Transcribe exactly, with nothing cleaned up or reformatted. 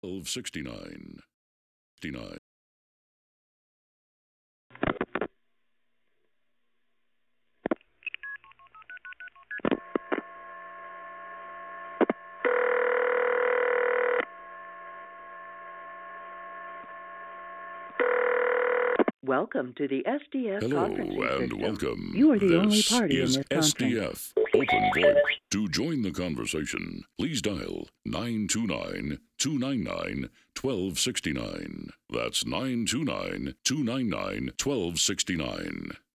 twelve sixty-nine. sixty-nine. Welcome to the S D F Hello conferencing and system. welcome. You are the this only party in is this conference. S D F Open Voice. To join the conversation, please dial nine two nine, two nine nine, one two six nine. That's nine two nine, two nine nine, one two six nine.